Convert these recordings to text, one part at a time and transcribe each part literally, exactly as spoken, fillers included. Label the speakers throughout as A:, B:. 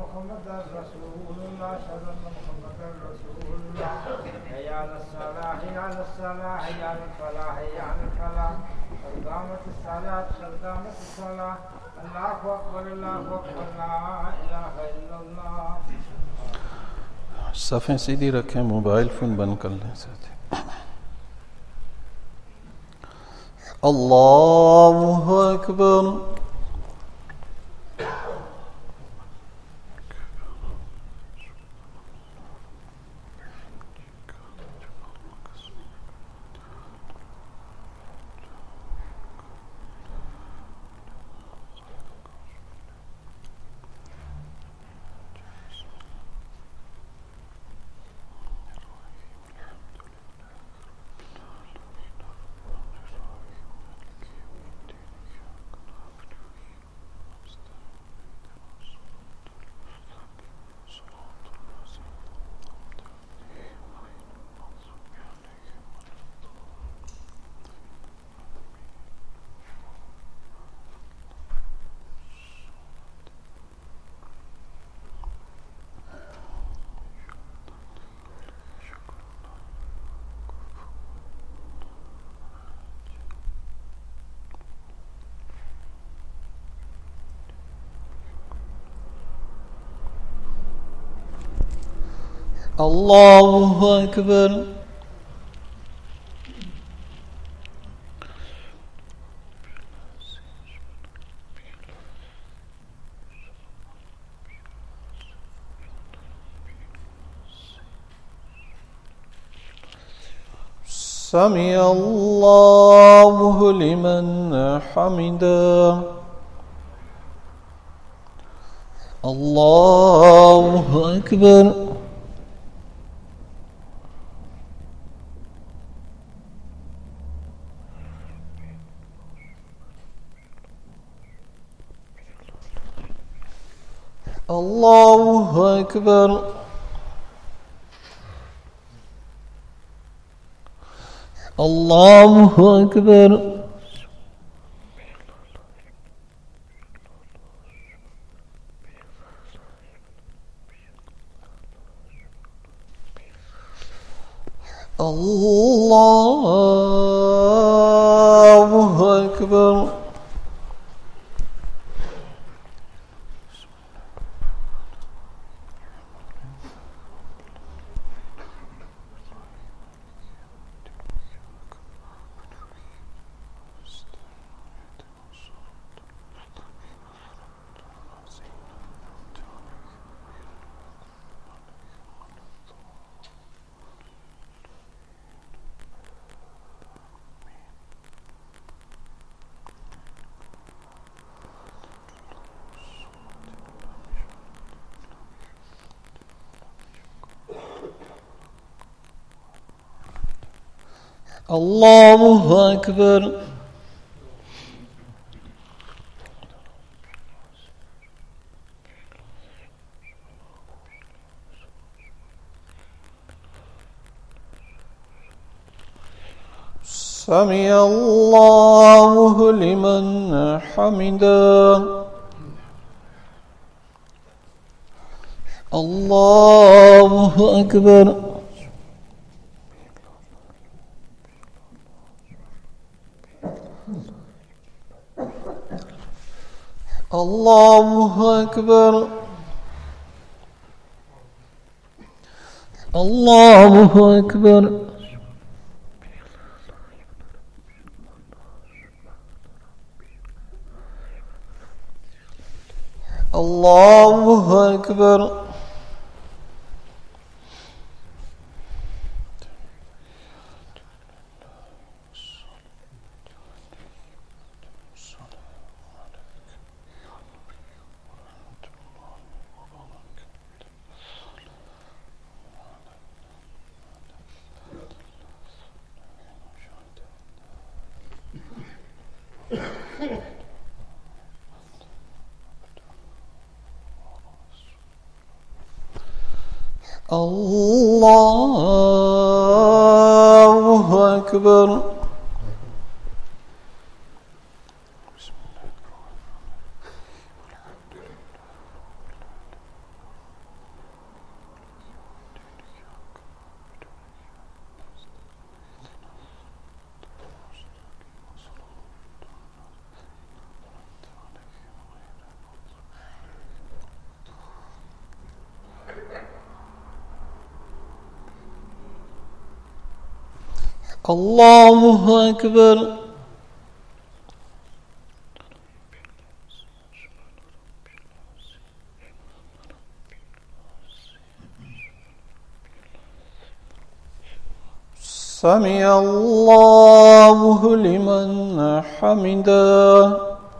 A: محمدا رسول الله أشهد أن محمدا رسول الله حي على الصلاة حي على الصلاة حي على الفلاح حي على الفلاح قد قامت الصلاة قد قامت الصلاة الله أكبر الله أكبر لا إله إلا الله.
B: صفحے سیدھی رکھیں, موبائل فون بند کر لیں ساتھی. اللہ اکبر. اللہ اکبر. سمع اللہ لمن حمده. اللہ اکبر. اللہ اکبر. اللہ اکبر. اللہ اکبر. اللہ اکبر. سمع اللہ لمن حمده. اللہ اکبر. اللہ اکبر. اللہ اکبر. اللہ اکبر. اللہ اکبر. الله أكبر. سمع الله لمن حمده.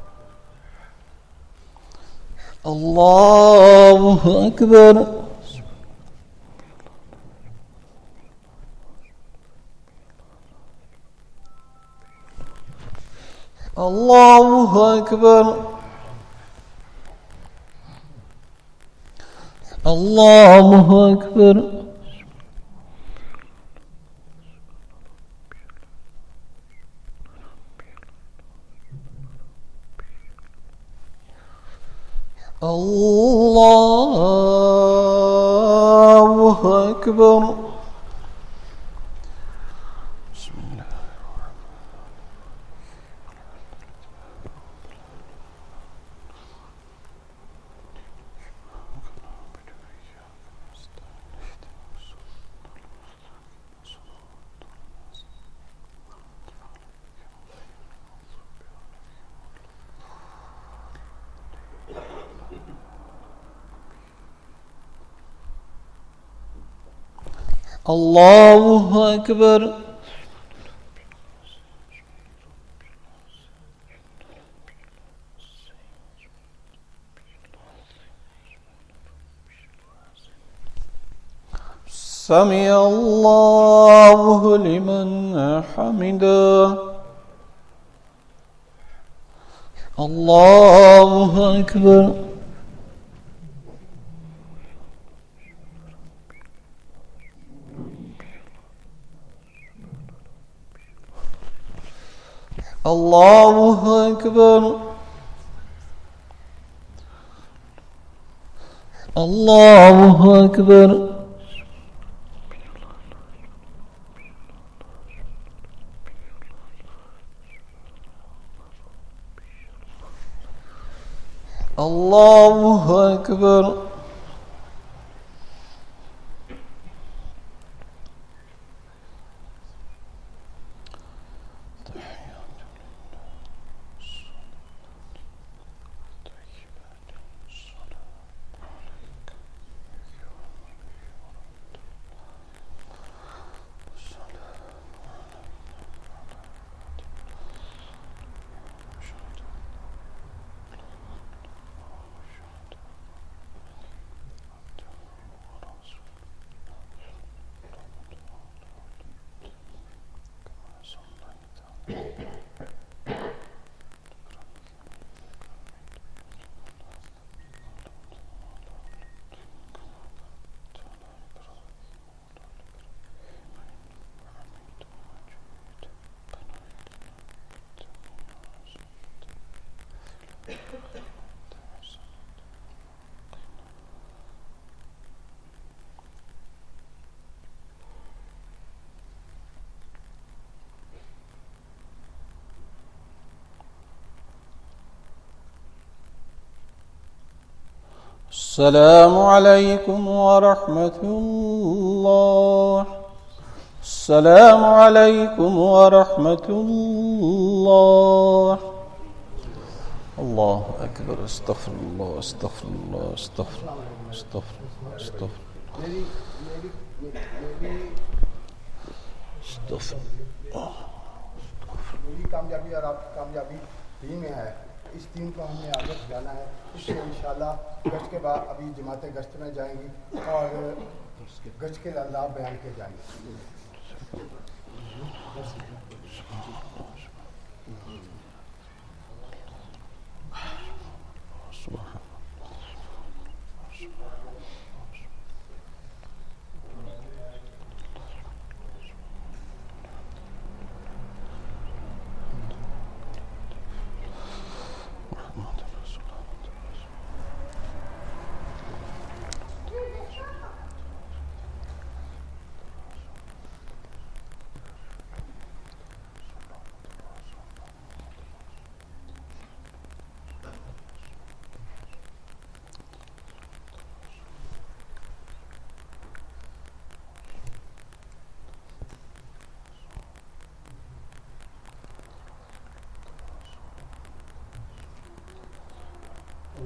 B: الله أكبر. الله أكبر. الله أكبر. الله أكبر. بسم الله. الله أكبر. سمع الله لمن حمده. الله أكبر. الله أكبر. الله أكبر. الله أكبر. السلام عليكم ورحمة الله. السلام عليكم ورحمة الله. الله أكبر. استغفر الله استغفر الله استغفر استغفر استغفر استغفر.
C: मेरी कामयाबी और आपकी कामयाबी तीन में है। इस टीम को हमने आगे जाना है। इससे इंशाल्लाह गश्त के बाद अभी जमातें गश्त में जाएंगी और गश्त के लाभ बयान किए जाएंगे।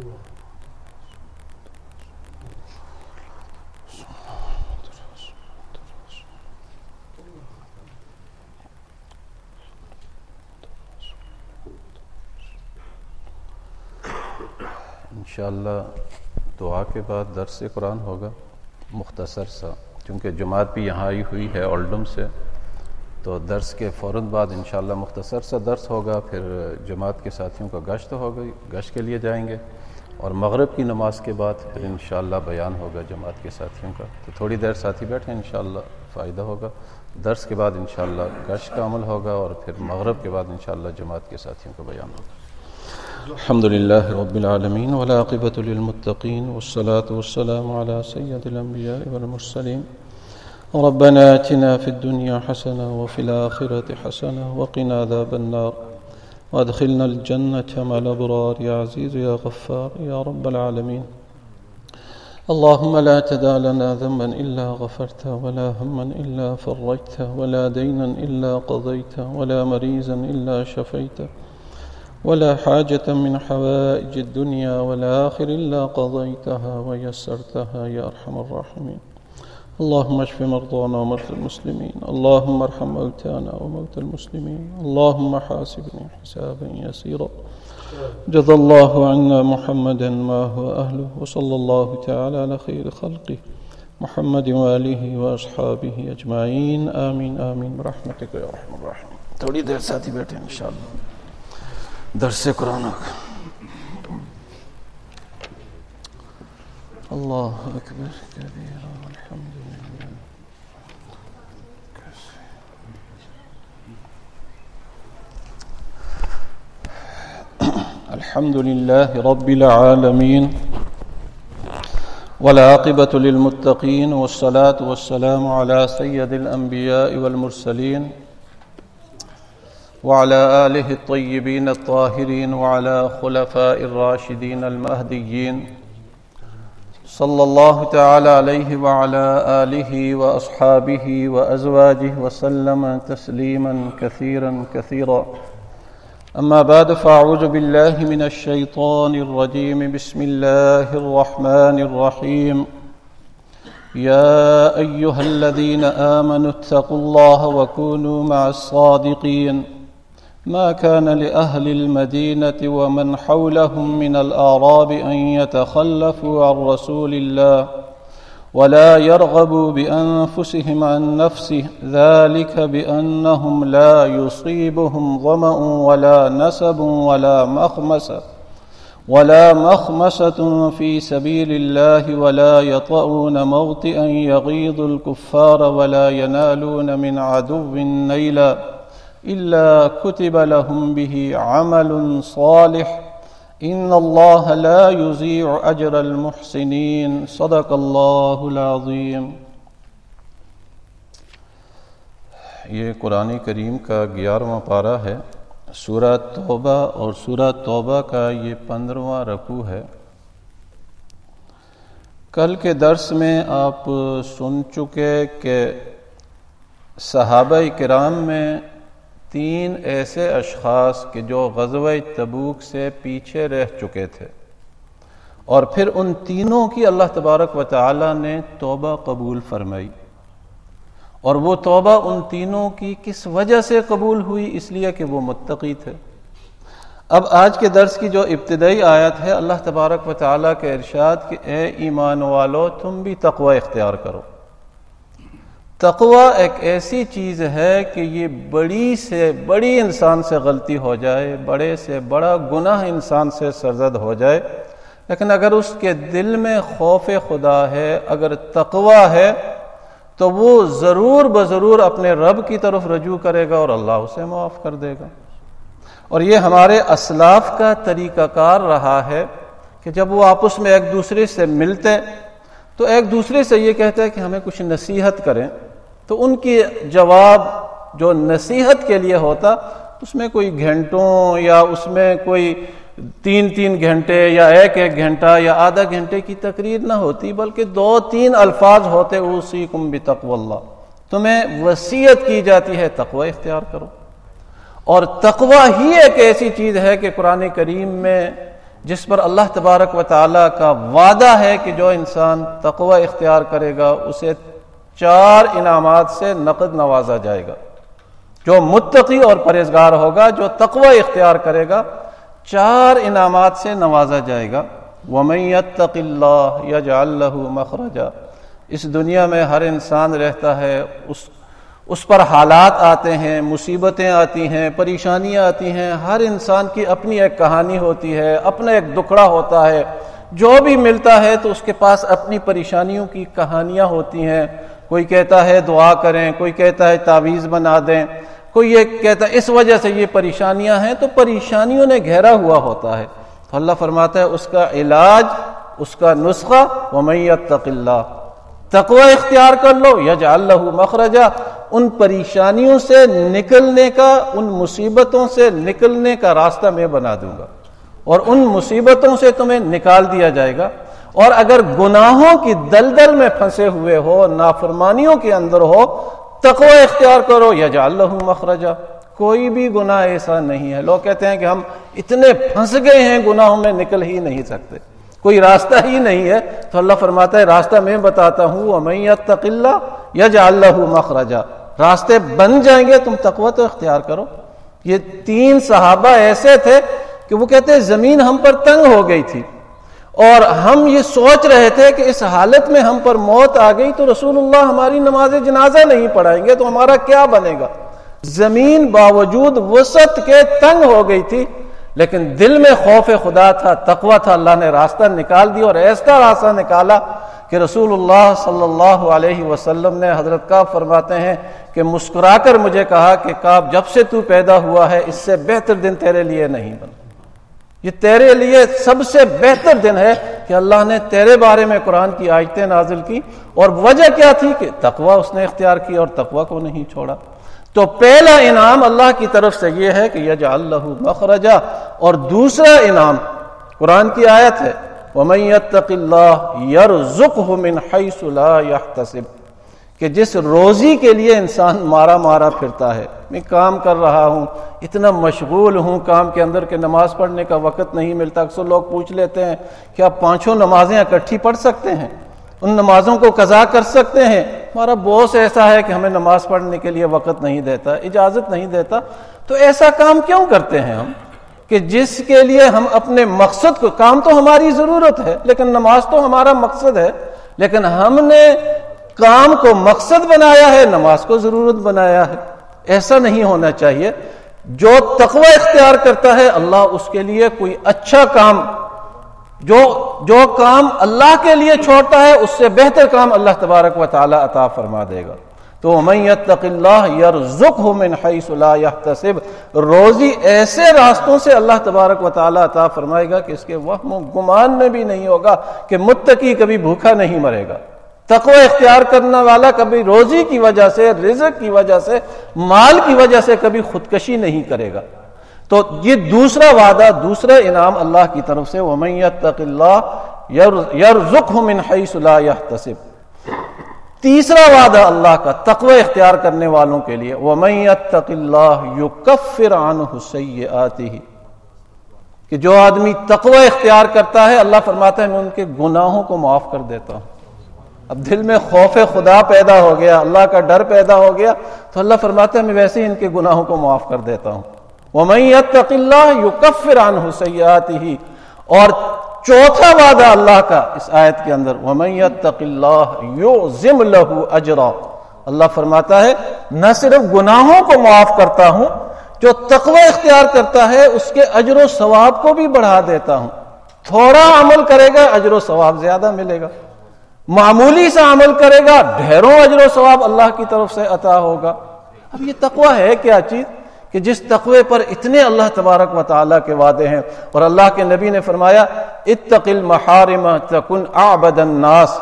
B: انشاءاللہ دعا کے بعد درس قرآن ہوگا مختصر سا، کیونکہ جماعت بھی یہاں آئی ہوئی ہے اولڈم سے، تو درس کے فوراً بعد انشاءاللہ مختصر سا درس ہوگا، پھر جماعت کے ساتھیوں کا گشت ہوگا، گشت کے لیے جائیں گے، اور مغرب کی نماز کے بعد پھر انشاءاللہ بیان ہوگا جماعت کے ساتھیوں کا، تو تھوڑی دیر ساتھی بیٹھیں انشاءاللہ فائدہ ہوگا۔ درس کے بعد انشاءاللہ گشت کا عمل ہوگا، اور پھر مغرب کے بعد انشاءاللہ جماعت کے ساتھیوں کا بیان ہوگا۔ الحمد للہ رب العالمین والعاقبۃ للمتقین والصلاة والسلام علی سید الانبیاء والمرسلین ربنا آتنا فی الدنیا حسنہ وفی الآخرۃ حسنہ وقنا عذاب النار وادخلنا الجنة مع الأبرار یا عزیز یا غفار یا رب العالمین۔ اللهم لا تدع لنا ذنبا إلا غفرته ولا هما إلا فرجته ولا دينا إلا قضيته ولا مريضا إلا شفيته ولا حاجة من حوائج الدنيا والآخر إلا قضيتها ويسرتها يا أرحم الراحمين۔ اللهم اشف مرضانا ومرضى المسلمين، اللهم ارحم موتانا وموتى المسلمين، اللهم حاسبني حسابا يسيرا، جزى الله عنا محمدا ما هو أهله، وصلى الله تعالى على خير خلقه محمد وآله وأصحابه أجمعين، آمين آمين برحمتك يا أرحم الراحمين۔ تھوڑی دیر ساتھی بیٹھے انشاءاللہ درس قرآن ہوگا۔ اللہ اکبر کبیرا الحمد للہ۔ الحمد للہ رب العالمین والعاقبۃ للمتقین والصلاة والسلام علی سید الانبیاء والمرسلین وعلى آله الطيبين الطاهرين وعلى خلفاء الراشدين المهديين صلى الله تعالى عليه وعلى آله وأصحابه وأزواجه وسلم تسليما كثيرا كثيرا، أما بعد فأعوذ بالله من الشيطان الرجيم، بسم الله الرحمن الرحيم، يا أيها الذين آمنوا اتقوا الله وكونوا مع الصادقين، ما كان لأهل المدينة ومن حولهم من الأعراب أن يتخلفوا عن رسول الله ولا يرغبوا بأنفسهم عن نفسه، ذلك بأنهم لا يصيبهم ظمأ ولا نسب ولا مخمصة ولا مخمصة في سبيل الله ولا يطؤون موطئا يغيظ الكفار ولا ينالون من عدو نيلا إلا كتب لهم به عمل صالح إن الله لا يضيع أجر المحسنين، صدق الله العظيم۔ یہ قرآن کریم کا گیارہواں پارہ ہے، سورہ توبہ، اور سورہ توبہ کا یہ پندرہواں رکوع ہے۔ کل کے درس میں آپ سن چکے کہ صحابہ کرام میں تین ایسے اشخاص کہ جو غزوہ تبوک سے پیچھے رہ چکے تھے، اور پھر ان تینوں کی اللہ تبارک و تعالی نے توبہ قبول فرمائی، اور وہ توبہ ان تینوں کی کس وجہ سے قبول ہوئی؟ اس لیے کہ وہ متقی تھے۔ اب آج کے درس کی جو ابتدائی آیت ہے، اللہ تبارک و تعالی کے ارشاد کہ اے ایمان والو تم بھی تقوی اختیار کرو۔ تقوی ایک ایسی چیز ہے کہ یہ بڑی سے بڑی انسان سے غلطی ہو جائے، بڑے سے بڑا گناہ انسان سے سرزد ہو جائے، لیکن اگر اس کے دل میں خوف خدا ہے، اگر تقوی ہے، تو وہ ضرور بضرور اپنے رب کی طرف رجوع کرے گا اور اللہ اسے معاف کر دے گا۔ اور یہ ہمارے اسلاف کا طریقہ کار رہا ہے کہ جب وہ آپس میں ایک دوسرے سے ملتے تو ایک دوسرے سے یہ کہتے ہیں کہ ہمیں کچھ نصیحت کریں، تو ان کی جواب جو نصیحت کے لیے ہوتا اس میں کوئی گھنٹوں یا اس میں کوئی تین تین گھنٹے یا ایک ایک گھنٹہ یا آدھا گھنٹے کی تقریر نہ ہوتی، بلکہ دو تین الفاظ ہوتے، اوصیکم بتقوی اللہ، تمہیں وصیت کی جاتی ہے تقوی اختیار کرو۔ اور تقوی ہی ایک ایسی چیز ہے کہ قرآن کریم میں جس پر اللہ تبارک و تعالیٰ کا وعدہ ہے کہ جو انسان تقوی اختیار کرے گا اسے چار انعامات سے نقد نوازا جائے گا. جو متقی اور پرہیزگار ہوگا، جو تقوی اختیار کرے گا، چار انعامات سے نوازا جائے گا. وَمَن يَتَّقِ اللَّهَ يَجْعَل لَّهُ مَخْرَجًا. اس دنیا میں ہر انسان رہتا ہے، اس اس پر حالات آتے ہیں، مصیبتیں آتی ہیں، پریشانیاں آتی ہیں. ہر انسان کی اپنی ایک کہانی ہوتی ہے، اپنا ایک دکھڑا ہوتا ہے. جو بھی ملتا ہے تو اس کے پاس اپنی پریشانیوں کی کہانیاں ہوتی ہیں. کوئی کہتا ہے دعا کریں، کوئی کہتا ہے تعویذ بنا دیں، کوئی یہ کہتا ہے اس وجہ سے یہ پریشانیاں ہیں. تو پریشانیوں نے گھیرا ہوا ہوتا ہے. تو اللہ فرماتا ہے اس کا علاج، اس کا نسخہ وَمَن يَتَّقِ اللَّهَ، تقوی اختیار کر لو، یجعل لہ مخرجا، ان پریشانیوں سے نکلنے کا، ان مصیبتوں سے نکلنے کا راستہ میں بنا دوں گا، اور ان مصیبتوں سے تمہیں نکال دیا جائے گا. اور اگر گناہوں کی دلدل میں پھنسے ہوئے ہو، نافرمانیوں کے اندر ہو، تقوی اختیار کرو، یجعل لہ مخرجا. کوئی بھی گناہ ایسا نہیں ہے. لوگ کہتے ہیں کہ ہم اتنے پھنس گئے ہیں گناہوں میں، نکل ہی نہیں سکتے، کوئی راستہ ہی نہیں ہے. تو اللہ فرماتا ہے راستہ میں بتاتا ہوں، وَمَن يَتَّقِ اللَّهَ يَجْعَل لَّهُ مَخْرَجًا. راستے بن جائیں گے، تم تقوی تو اختیار کرو. یہ تین صحابہ ایسے تھے کہ وہ کہتے ہیں زمین ہم پر تنگ ہو گئی تھی اور ہم یہ سوچ رہے تھے کہ اس حالت میں ہم پر موت آ گئی تو رسول اللہ ہماری نماز جنازہ نہیں پڑھائیں گے تو ہمارا کیا بنے گا. زمین باوجود وسعت کے تنگ ہو گئی تھی، لیکن دل میں خوف خدا تھا، تقوی تھا. اللہ نے راستہ نکال دیا، اور ایسا راستہ نکالا کہ رسول اللہ صلی اللہ علیہ وسلم نے، حضرت کعب فرماتے ہیں کہ مسکرا کر مجھے کہا کہ کعب جب سے تو پیدا ہوا ہے اس سے بہتر دن تیرے لیے نہیں بنا. یہ تیرے لیے سب سے بہتر دن ہے کہ اللہ نے تیرے بارے میں قرآن کی آیتیں نازل کی. اور وجہ کیا تھی کہ تقوی اس نے اختیار کی اور تقوی کو نہیں چھوڑا. تو پہلا انعام اللہ کی طرف سے یہ ہے کہ یجعل لہ مخرجا، اور دوسرا انعام قرآن کی آیت ہے وَمَن يَتَّقِ اللَّهَ يَرْزُقْهُ مِنْ حَيْثُ لَا يَحْتَسِبُ، کہ جس روزی کے لیے انسان مارا مارا پھرتا ہے. میں کام کر رہا ہوں، اتنا مشغول ہوں کام کے اندر کہ نماز پڑھنے کا وقت نہیں ملتا. اکثر لوگ پوچھ لیتے ہیں کہ آپ پانچوں نمازیں اکٹھی پڑھ سکتے ہیں، ان نمازوں کو قضا کر سکتے ہیں؟ ہمارا باس ایسا ہے کہ ہمیں نماز پڑھنے کے لیے وقت نہیں دیتا، اجازت نہیں دیتا. تو ایسا کام کیوں کرتے ہیں ہم کہ جس کے لیے ہم اپنے مقصد کو، کام تو ہماری ضرورت ہے لیکن نماز تو ہمارا مقصد ہے، لیکن ہم نے کام کو مقصد بنایا ہے، نماز کو ضرورت بنایا ہے. ایسا نہیں ہونا چاہیے. جو تقوی اختیار کرتا ہے اللہ اس کے لیے کوئی اچھا کام، جو جو کام اللہ کے لیے چھوڑتا ہے اس سے بہتر کام اللہ تبارک و تعالی عطا فرما دے گا. تو وَمَن يَتَّقِ اللَّهَ يَرْزُقْهُ مِنْ حَيْثُ لَا يَحْتَسِبُ، روزی ایسے راستوں سے اللہ تبارک و تعالی عطا فرمائے گا کہ اس کے وہم و گمان میں بھی نہیں ہوگا کہ متقی کبھی بھوکا نہیں مرے گا. تقوی اختیار کرنے والا کبھی روزی کی وجہ سے، رزق کی وجہ سے، مال کی وجہ سے کبھی خودکشی نہیں کرے گا. تو یہ دوسرا وعدہ، دوسرا انعام اللہ کی طرف سے وَمَن يَتَّقِ اللَّهَ يَرْزُقْهُ مِنْ حَيْثُ لَا يَحْتَسِبُ. تیسرا وعدہ اللہ کا تقوی اختیار کرنے والوں کے لیے وَمَن يَتَّقِ اللَّهَ يُكَفِّرْ عَنْهُ سَيِّئَاتِهِ، کہ جو آدمی تقوی اختیار کرتا ہے اللہ فرماتا ہے میں ان کے گناہوں کو معاف کر دیتا ہوں. اب دل میں خوف خدا پیدا ہو گیا، اللہ کا ڈر پیدا ہو گیا، تو اللہ فرماتا ہے میں ویسے ہی ان کے گناہوں کو معاف کر دیتا ہوں. وَمَن يَتَّقِ اللَّهَ يُكَفِّرْ عَنْهُ سَيِّئَاتِهِ. اور چوتھا وعدہ اللہ کا اس آیت کے اندر وَمَن يَتَّقِ اللَّهَ يُعْظِمْ لَهُ أَجْرًا، اللہ فرماتا ہے نہ صرف گناہوں کو معاف کرتا ہوں، جو تقوی اختیار کرتا ہے اس کے اجر و ثواب کو بھی بڑھا دیتا ہوں. تھوڑا عمل کرے گا اجر و ثواب زیادہ ملے گا، معمولی سا عمل کرے گا ڈھیروں اجر و ثواب اللہ کی طرف سے عطا ہوگا. اب یہ تقوی ہے کیا چیز کہ جس تقوی پر اتنے اللہ تبارک و تعالیٰ کے وعدے ہیں. اور اللہ کے نبی نے فرمایا اتق المحارم تکن اعبد الناس.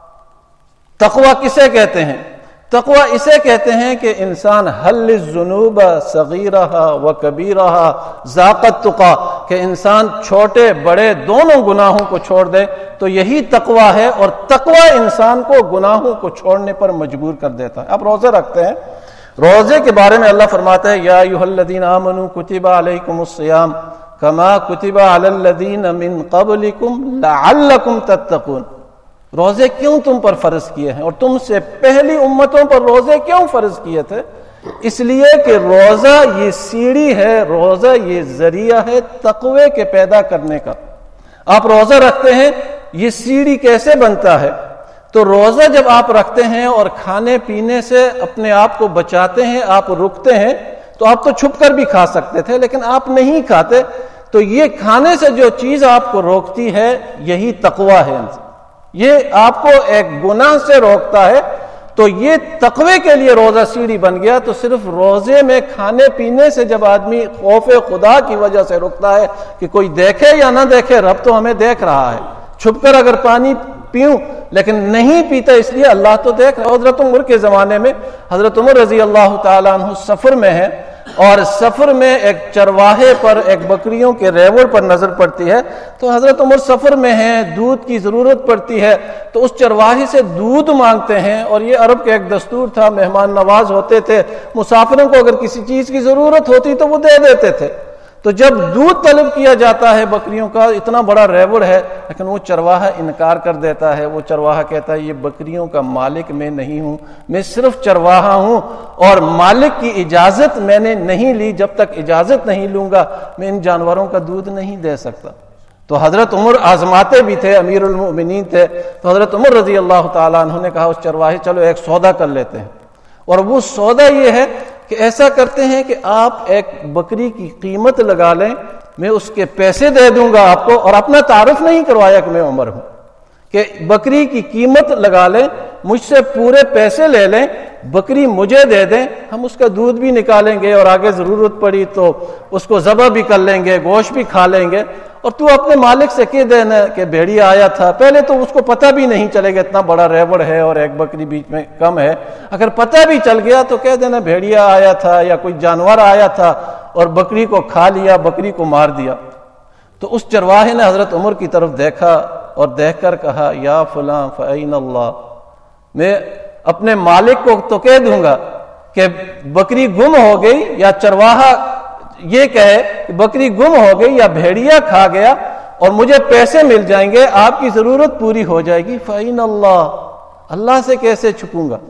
B: تقوی کسے کہتے ہیں؟ تقوی اسے کہتے ہیں کہ انسان حل الذنوب صغیرہا و کبیرہا ذاقت تقا، کہ انسان چھوٹے بڑے دونوں گناہوں کو چھوڑ دے تو یہی تقوی ہے. اور تقوی انسان کو گناہوں کو چھوڑنے پر مجبور کر دیتا ہے. آپ روزے رکھتے ہیں، روزے کے بارے میں اللہ فرماتا ہے یا ایھا الذین آمنوا کتب علیکم الصیام کما کتب علی الذین من قبلکم لعلکم تتقون، روزے کیوں تم پر فرض کیے ہیں اور تم سے پہلی امتوں پر روزے کیوں فرض کیے تھے؟ اس لیے کہ روزہ یہ سیڑھی ہے، روزہ یہ ذریعہ ہے تقوی کے پیدا کرنے کا۔ آپ روزہ رکھتے ہیں، یہ سیڑھی کیسے بنتا ہے؟ تو روزہ جب آپ رکھتے ہیں اور کھانے پینے سے اپنے آپ کو بچاتے ہیں، آپ رکتے ہیں، تو آپ تو چھپ کر بھی کھا سکتے تھے لیکن آپ نہیں کھاتے، تو یہ کھانے سے جو چیز آپ کو روکتی ہے یہی تقوی ہے، یہ آپ کو ایک گناہ سے روکتا ہے۔ تو یہ تقوی کے لیے روزہ سیڑھی بن گیا۔ تو صرف روزے میں کھانے پینے سے جب آدمی خوف خدا کی وجہ سے رکتا ہے کہ کوئی دیکھے یا نہ دیکھے، رب تو ہمیں دیکھ رہا ہے، چھپ کر اگر پانی پیوں لیکن نہیں پیتا اس لیے اللہ تو دیکھ رہا۔ حضرت عمر کے زمانے میں حضرت عمر رضی اللہ تعالیٰ عنہ سفر میں ہے اور سفر میں ایک چرواہے پر، ایک بکریوں کے ریوڑ پر نظر پڑتی ہے، تو حضرت عمر سفر میں ہیں، دودھ کی ضرورت پڑتی ہے، تو اس چرواہے سے دودھ مانگتے ہیں۔ اور یہ عرب کا ایک دستور تھا، مہمان نواز ہوتے تھے، مسافروں کو اگر کسی چیز کی ضرورت ہوتی تو وہ دے دیتے تھے۔ تو جب دودھ طلب کیا جاتا ہے بکریوں کا، اتنا بڑا ریوڑ ہے لیکن وہ چرواہا انکار کر دیتا ہے۔ وہ چرواہا کہتا ہے یہ بکریوں کا مالک میں نہیں ہوں، میں صرف چرواہا ہوں اور مالک کی اجازت میں نے نہیں لی، جب تک اجازت نہیں لوں گا میں ان جانوروں کا دودھ نہیں دے سکتا۔ تو حضرت عمر آزماتے بھی تھے، امیر المؤمنین تھے، تو حضرت عمر رضی اللہ تعالیٰ عنہ نے کہا اس چرواہے چلو ایک سودا کر لیتے ہیں، اور وہ سودا یہ ہے کہ ایسا کرتے ہیں کہ آپ ایک بکری کی قیمت لگا لیں، میں اس کے پیسے دے دوں گا آپ کو، اور اپنا تعارف نہیں کروایا کہ میں عمر ہوں، کہ بکری کی قیمت لگا لیں، مجھ سے پورے پیسے لے لیں، بکری مجھے دے دیں، ہم اس کا دودھ بھی نکالیں گے اور آگے ضرورت پڑی تو اس کو ذبح بھی کر لیں گے، گوشت بھی کھا لیں گے، اور تو اپنے مالک سے کہہ دینا کہ بھیڑیا آیا تھا۔ پہلے تو اس کو پتہ بھی نہیں چلے گا، اتنا بڑا ریوڑ ہے اور ایک بکری بیچ میں کم ہے، اگر پتہ بھی چل گیا تو کہہ دینا بھیڑیا آیا تھا یا کوئی جانور آیا تھا اور بکری کو کھا لیا، بکری کو مار دیا۔ تو اس چرواہے نے حضرت عمر کی طرف دیکھا اور دیکھ کر کہا یا فلاں فأین اللہ، میں اپنے مالک کو تو کہہ دوں گا کہ بکری گم ہو گئی، یا چرواہا یہ کہے کہ بکری گم ہو گئی یا بھیڑیا کھا گیا اور مجھے پیسے مل جائیں گے، آپ کی ضرورت پوری ہو جائے گی۔ فإن اللہ، اللہ سے کیسے چھپوں گا؟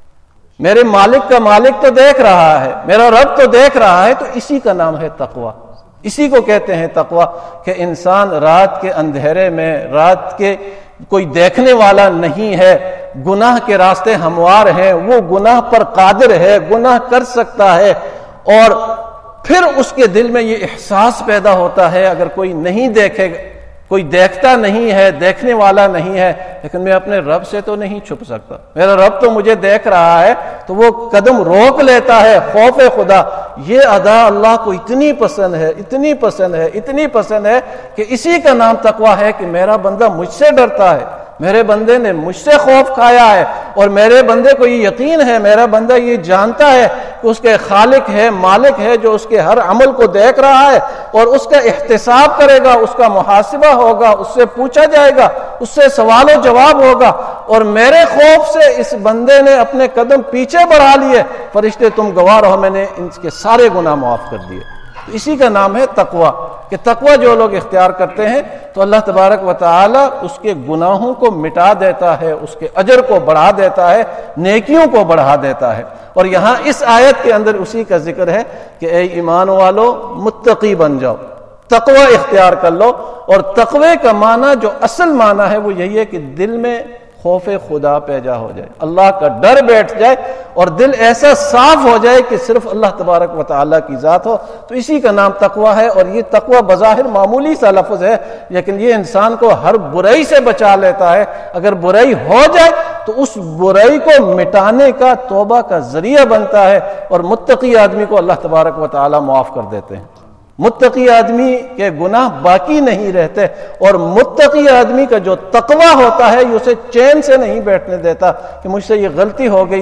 B: میرے مالک کا مالک تو دیکھ رہا ہے، میرا رب تو دیکھ رہا ہے۔ تو اسی کا نام ہے تقوی، اسی کو کہتے ہیں تقوی، کہ انسان رات کے اندھیرے میں، رات کے کوئی دیکھنے والا نہیں ہے، گناہ کے راستے ہموار ہیں، وہ گناہ پر قادر ہے، گناہ کر سکتا ہے، اور پھر اس کے دل میں یہ احساس پیدا ہوتا ہے اگر کوئی نہیں دیکھے، کوئی دیکھتا نہیں ہے، دیکھنے والا نہیں ہے، لیکن میں اپنے رب سے تو نہیں چھپ سکتا، میرا رب تو مجھے دیکھ رہا ہے، تو وہ قدم روک لیتا ہے۔ خوف خدا یہ ادا اللہ کو اتنی پسند ہے، اتنی پسند ہے، اتنی پسند ہے کہ اسی کا نام تقوی ہے کہ میرا بندہ مجھ سے ڈرتا ہے، میرے بندے نے مجھ سے خوف کھایا ہے، اور میرے بندے کو یہ یقین ہے، میرا بندہ یہ جانتا ہے کہ اس کے خالق ہے، مالک ہے، جو اس کے ہر عمل کو دیکھ رہا ہے اور اس کا احتساب کرے گا، اس کا محاسبہ ہوگا، اس سے پوچھا جائے گا، اس سے سوال و جواب ہوگا۔ اور میرے خوف سے اس بندے نے اپنے قدم پیچھے بڑھا لیے، فرشتے تم گواہ رہو میں نے ان کے سارے گناہ معاف کر دیے۔ تو اسی کا نام ہے تقوی، کہ تقوی جو لوگ اختیار کرتے ہیں تو اللہ تبارک و تعالی اس کے گناہوں کو مٹا دیتا ہے، اس کے اجر کو بڑھا دیتا ہے، نیکیوں کو بڑھا دیتا ہے۔ اور یہاں اس آیت کے اندر اسی کا ذکر ہے کہ اے ایمان والو متقی بن جاؤ، تقوی اختیار کر لو۔ اور تقوی کا معنی جو اصل معنی ہے وہ یہی ہے کہ دل میں خوف خدا پیدا ہو جائے، اللہ کا ڈر بیٹھ جائے اور دل ایسا صاف ہو جائے کہ صرف اللہ تبارک و تعالیٰ کی ذات ہو، تو اسی کا نام تقوی ہے۔ اور یہ تقوی بظاہر معمولی سا لفظ ہے، لیکن یہ انسان کو ہر برائی سے بچا لیتا ہے۔ اگر برائی ہو جائے تو اس برائی کو مٹانے کا توبہ کا ذریعہ بنتا ہے، اور متقی آدمی کو اللہ تبارک و تعالیٰ معاف کر دیتے ہیں۔ متقی آدمی کے گناہ باقی نہیں رہتے، اور متقی آدمی کا جو تقوی ہوتا ہے یہ اسے چین سے نہیں بیٹھنے دیتا کہ مجھ سے یہ غلطی ہو گئی ہے،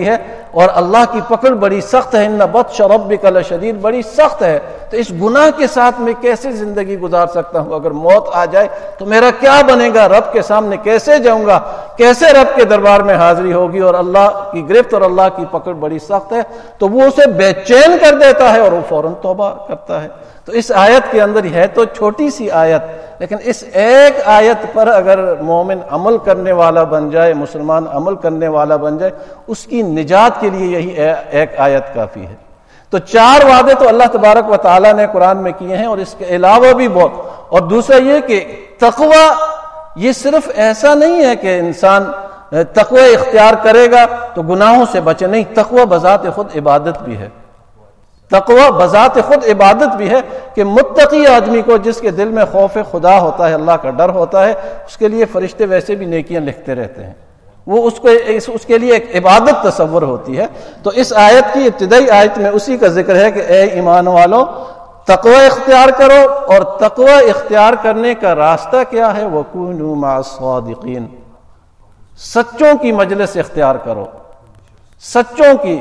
B: اور اللہ کی پکڑ بڑی سخت ہے، ان بطش ربک لشدید، بڑی سخت ہے۔ تو اس گناہ کے ساتھ میں کیسے زندگی گزار سکتا ہوں؟ اگر موت آ جائے تو میرا کیا بنے گا؟ رب کے سامنے کیسے جاؤں گا؟ کیسے رب کے دربار میں حاضری ہوگی؟ اور اللہ کی گرفت اور اللہ کی پکڑ بڑی سخت ہے۔ تو وہ اسے بے چین کر دیتا ہے اور وہ فوراً توبہ کرتا ہے۔ تو اس آیت کے اندر ہے تو چھوٹی سی آیت، لیکن اس ایک آیت پر اگر مومن عمل کرنے والا بن جائے، مسلمان عمل کرنے والا بن جائے، اس کی نجات کے لیے یہی ایک آیت کافی ہے۔ تو چار وعدے تو اللہ تبارک و تعالیٰ نے قرآن میں کیے ہیں، اور اس کے علاوہ بھی بہت۔ اور دوسرا یہ کہ تقوی یہ صرف ایسا نہیں ہے کہ انسان تقوی اختیار کرے گا تو گناہوں سے بچے، نہیں، تقوی بذات خود عبادت بھی ہے۔ تقوی بذات خود عبادت بھی ہے کہ متقی آدمی کو، جس کے دل میں خوف خدا ہوتا ہے، اللہ کا ڈر ہوتا ہے، اس کے لیے فرشتے ویسے بھی نیکیاں لکھتے رہتے ہیں، وہ اس کو اس کے لیے ایک عبادت تصور ہوتی ہے۔ تو اس آیت کی ابتدائی آیت میں اسی کا ذکر ہے کہ اے ایمان والو تقوی اختیار کرو، اور تقوی اختیار کرنے کا راستہ کیا ہے؟ وَكُونُوا مَعَ الصَّادِقِينَ، سچوں کی مجلس اختیار کرو، سچوں کی،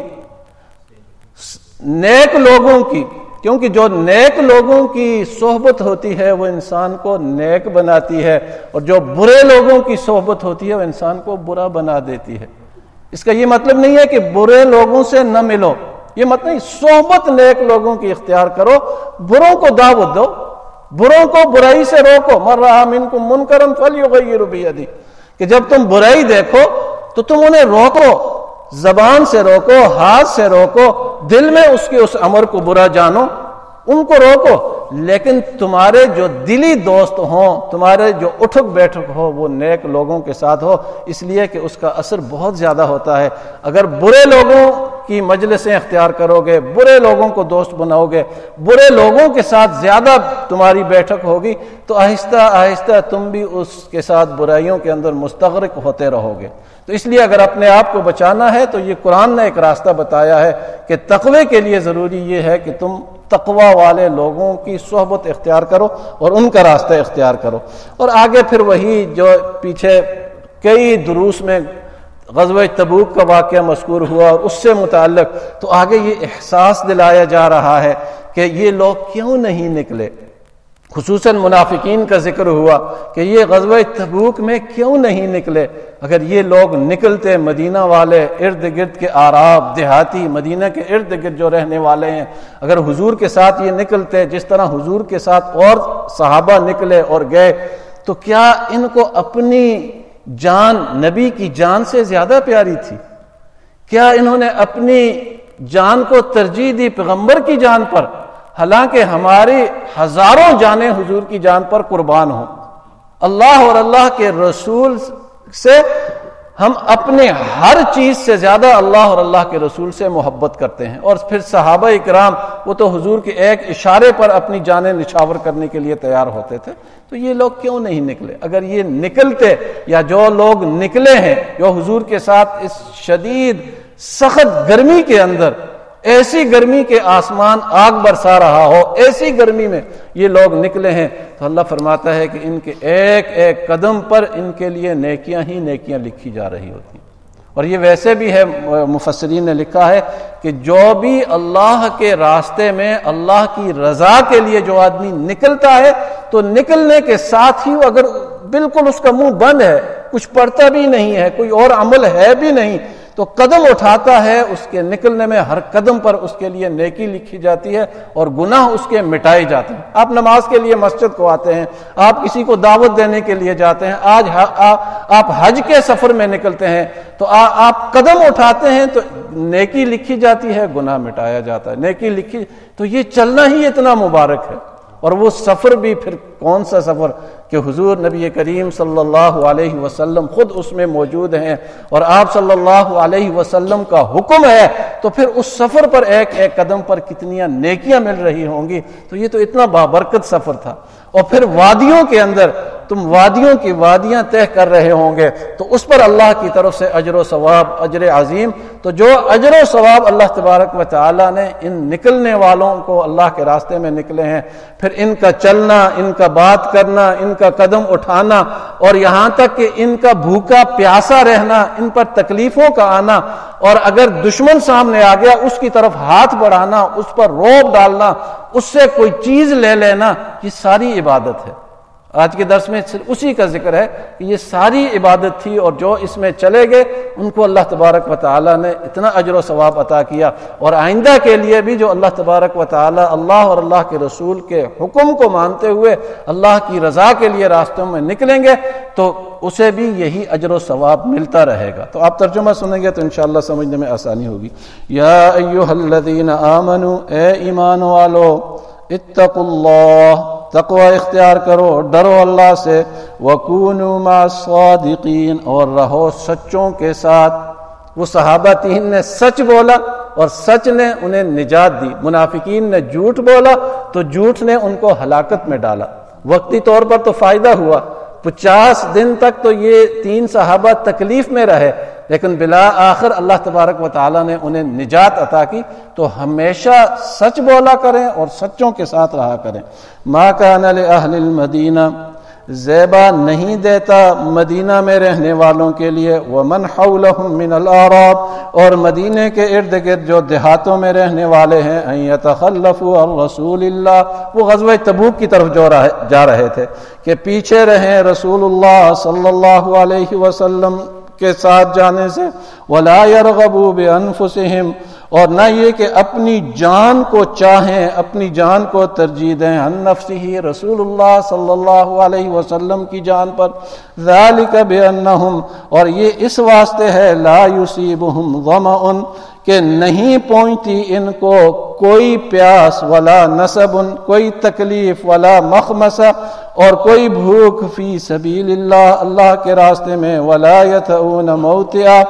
B: نیک لوگوں کی، کیونکہ جو نیک لوگوں کی صحبت ہوتی ہے وہ انسان کو نیک بناتی ہے، اور جو برے لوگوں کی صحبت ہوتی ہے وہ انسان کو برا بنا دیتی ہے۔ اس کا یہ مطلب نہیں ہے کہ برے لوگوں سے نہ ملو، یہ مطلب نہیں، صحبت نیک لوگوں کی اختیار کرو، بروں کو دعوت دو، بروں کو برائی سے روکو۔ مَن رَأَىٰ مِنکُم مُنکرًا فَلْیُغَیِّرْهُ بِیَدِهِ، کہ جب تم برائی دیکھو تو تم انہیں روکو، زبان سے روکو، ہاتھ سے روکو، دل میں اس کے اس امر کو برا جانو، ان کو روکو، لیکن تمہارے جو دلی دوست ہوں، تمہارے جو اٹھک بیٹھک ہو، وہ نیک لوگوں کے ساتھ ہو، اس لیے کہ اس کا اثر بہت زیادہ ہوتا ہے۔ اگر برے لوگوں کی مجلسیں اختیار کرو گے، برے لوگوں کو دوست بناؤ گے، برے لوگوں کے ساتھ زیادہ تمہاری بیٹھک ہوگی، تو آہستہ آہستہ تم بھی اس کے ساتھ برائیوں کے اندر مستغرق ہوتے رہو گے۔ تو اس لیے اگر اپنے آپ کو بچانا ہے تو یہ قرآن نے ایک راستہ بتایا ہے کہ تقوی کے لیے ضروری یہ ہے کہ تم تقوی والے لوگوں کی صحبت اختیار کرو اور ان کا راستہ اختیار کرو۔ اور آگے پھر وہی جو پیچھے کئی دروس میں غزوہ تبوک کا واقعہ مذکور ہوا اور اس سے متعلق، تو آگے یہ احساس دلایا جا رہا ہے کہ یہ لوگ کیوں نہیں نکلے، خصوصاً منافقین کا ذکر ہوا کہ یہ غزوہ تبوک میں کیوں نہیں نکلے۔ اگر یہ لوگ نکلتے، مدینہ والے، ارد گرد کے اعراب، دیہاتی، مدینہ کے ارد گرد جو رہنے والے ہیں، اگر حضور کے ساتھ یہ نکلتے جس طرح حضور کے ساتھ اور صحابہ نکلے اور گئے، تو کیا ان کو اپنی جان نبی کی جان سے زیادہ پیاری تھی؟ کیا انہوں نے اپنی جان کو ترجیح دی پیغمبر کی جان پر؟ حالانکہ ہماری ہزاروں جانیں حضور کی جان پر قربان ہوں۔ اللہ اور اللہ کے رسول سے ہم اپنے ہر چیز سے زیادہ اللہ اور اللہ کے رسول سے محبت کرتے ہیں، اور پھر صحابہ اکرام وہ تو حضور کے ایک اشارے پر اپنی جانیں نچھاور کرنے کے لیے تیار ہوتے تھے۔ تو یہ لوگ کیوں نہیں نکلے؟ اگر یہ نکلتے، یا جو لوگ نکلے ہیں جو حضور کے ساتھ اس شدید سخت گرمی کے اندر، ایسی گرمی کے آسمان آگ برسا رہا ہو، ایسی گرمی میں یہ لوگ نکلے ہیں، تو اللہ فرماتا ہے کہ ان کے ایک ایک قدم پر ان کے لیے نیکیاں ہی نیکیاں لکھی جا رہی ہوتی ہیں۔ اور یہ ویسے بھی ہے، مفسرین نے لکھا ہے کہ جو بھی اللہ کے راستے میں اللہ کی رضا کے لیے جو آدمی نکلتا ہے، تو نکلنے کے ساتھ ہی اگر بالکل اس کا منہ بند ہے، کچھ پڑھتا بھی نہیں ہے، کوئی اور عمل ہے بھی نہیں، تو قدم اٹھاتا ہے، اس کے نکلنے میں ہر قدم پر اس کے لیے نیکی لکھی جاتی ہے اور گناہ اس کے مٹائے جاتے ہیں۔ آپ نماز کے لیے مسجد کو آتے ہیں، آپ کسی کو دعوت دینے کے لیے جاتے ہیں، آج آپ حج کے سفر میں نکلتے ہیں، تو آپ قدم اٹھاتے ہیں تو نیکی لکھی جاتی ہے، گناہ مٹایا جاتا ہے، نیکی لکھی، تو یہ چلنا ہی اتنا مبارک ہے۔ اور وہ سفر بھی پھر کون سا سفر کہ حضور نبی کریم صلی اللہ علیہ وسلم خود اس میں موجود ہیں، اور آپ صلی اللہ علیہ وسلم کا حکم ہے، تو پھر اس سفر پر ایک ایک قدم پر کتنی نیکیاں مل رہی ہوں گی۔ تو یہ تو اتنا بابرکت سفر تھا۔ اور پھر وادیوں کے اندر تم وادیوں کی وادیاں طے کر رہے ہوں گے تو اس پر اللہ کی طرف سے اجر و ثواب اجر عظیم. تو جو اجر و ثواب اللہ تبارک و تعالی نے ان نکلنے والوں کو اللہ کے راستے میں نکلے ہیں، پھر ان کا چلنا، ان کا بات کرنا، ان کا قدم اٹھانا، اور یہاں تک کہ ان کا بھوکا پیاسا رہنا، ان پر تکلیفوں کا آنا، اور اگر دشمن سامنے آ گیا اس کی طرف ہاتھ بڑھانا، اس پر روب ڈالنا، اس سے کوئی چیز لے لینا، یہ ساری عبادت ہے. آج کے درس میں صرف اسی کا ذکر ہے کہ یہ ساری عبادت تھی، اور جو اس میں چلے گئے ان کو اللہ تبارک و تعالی نے اتنا اجر و ثواب عطا کیا. اور آئندہ کے لیے بھی جو اللہ تبارک و تعالی اللہ اور اللہ کے رسول کے حکم کو مانتے ہوئے اللہ کی رضا کے لیے راستوں میں نکلیں گے تو اسے بھی یہی اجر و ثواب ملتا رہے گا. تو آپ ترجمہ سنیں گے تو انشاءاللہ سمجھنے میں آسانی ہوگی. یا ایھا الذین آمنوا، اے ایمان والو، اتقوا اللہ، تقوی اختیار کرو، ڈرو اللہ سے، وَكُونُوا مَعَ الصَّادِقِينَ، اور رہو سچوں کے ساتھ. وہ صحابہ تین نے سچ بولا اور سچ نے انہیں نجات دی. منافقین نے جھوٹ بولا تو جھوٹ نے ان کو ہلاکت میں ڈالا. وقتی طور پر تو فائدہ ہوا، پچاس دن تک تو یہ تین صحابہ تکلیف میں رہے، لیکن بلا آخر اللہ تبارک و تعالی نے انہیں نجات عطا کی. تو ہمیشہ سچ بولا کریں اور سچوں کے ساتھ رہا کریں. ما کان لأہل المدینہ، زیبا نہیں دیتا مدینہ میں رہنے والوں کے لیے، ومن حولہم من الاعراب، اور مدینے کے ارد گرد جو دیہاتوں میں رہنے والے ہیں، ان یتخلفوا عن رسول اللہ، وہ غزوہ تبوک کی طرف جا رہے تھے کہ پیچھے رہیں رسول اللہ صلی اللہ علیہ وسلم کے ساتھ جانے سے، ولا يرغبوا بانفسهم، اور نہ یہ کہ اپنی جان کو چاہیں، اپنی جان کو ترجیح دیں، عن نفسه، رسول اللہ صلی اللہ علیہ وسلم کی جان پر. ذالک بانہم، اور یہ اس واسطے ہے، لا یصیبہم ظمأ، کہ نہیں پہنچتی ان کو کوئی پیاس، ولا نصب، کوئی تکلیف، ولا مخمصہ، اور کوئی بھوک، فی سبیل اللہ، اللہ کے راستے میں، ولا یطؤون موطئا،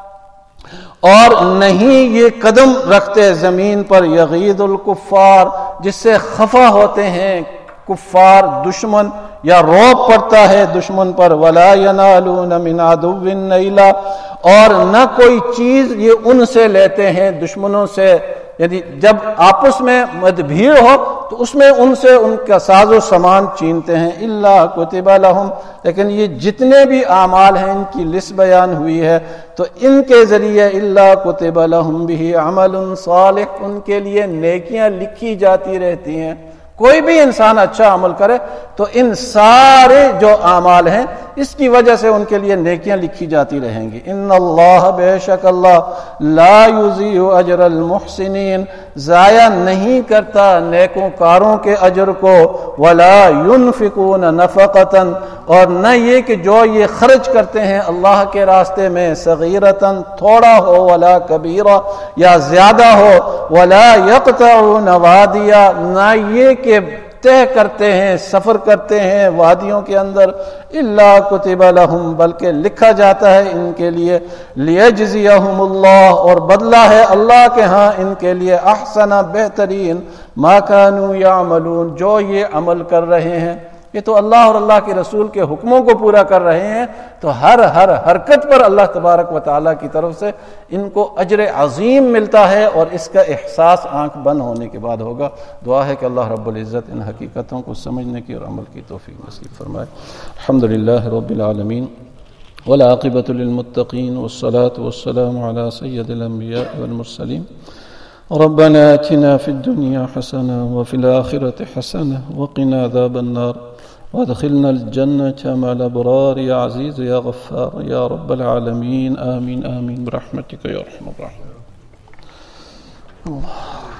B: اور نہیں یہ قدم رکھتے زمین پر، یغیظ الکفار، جس سے خفا ہوتے ہیں کفار، دشمن، یا روب پڑتا ہے دشمن پر، ولا ینالون من عدو نیلا، اور نہ کوئی چیز یہ ان سے لیتے ہیں دشمنوں سے، یعنی جب آپس میں مدبھیڑ ہو تو اس میں ان سے ان کا ساز و سامان چھینتے ہیں. الا کتب لہم، لیکن یہ جتنے بھی اعمال ہیں ان کی لسٹ بیان ہوئی ہے تو ان کے ذریعے الا کتب لہم بہ عمل صالح، ان کے لیے نیکیاں لکھی جاتی رہتی ہیں. کوئی بھی انسان اچھا عمل کرے تو ان سارے جو اعمال ہیں اس کی وجہ سے ان کے لیے نیکیاں لکھی جاتی رہیں گی. ان اللہ، بے شک اللہ، لا یضیع اجر المحسنین، ضائع نہیں کرتا نیکوں کاروں کے اجر کو، ولا ينفقون نفقۃ، اور نہ یہ کہ جو یہ خرچ کرتے ہیں اللہ کے راستے میں، صغیرۃ، تھوڑا ہو، ولا کبیرہ، یا زیادہ ہو، ولا یقطعون وادیا، نہ یہ کہ طے کرتے ہیں، سفر کرتے ہیں وادیوں کے اندر، الا کتب لہم، بلکہ لکھا جاتا ہے ان کے لیے، لیجزیہم اللہ، اور بدلہ ہے اللہ کے ہاں ان کے لیے، احسن، بہترین، ما کانوا یعملون، جو یہ عمل کر رہے ہیں. یہ تو اللہ اور اللہ کے رسول کے حکموں کو پورا کر رہے ہیں، تو ہر ہر حرکت پر اللہ تبارک و تعالیٰ کی طرف سے ان کو اجر عظیم ملتا ہے، اور اس کا احساس آنکھ بند ہونے کے بعد ہوگا. دعا ہے کہ اللہ رب العزت ان حقیقتوں کو سمجھنے کی اور عمل کی توفیق نصیب فرمائے. الحمدللہ رب العالمین، والعاقبۃ للمتقین، والصلاة والسلام علی سید الانبیاء والمرسلین. ربنا آتنا في الدنيا حسنة وفي الآخرة حسنة وقنا عذاب النار وادخلنا الجنة مع الأبرار يا عزيز يا غفار يا رب العالمين. آمين آمين برحمتك يا أرحم الراحمين.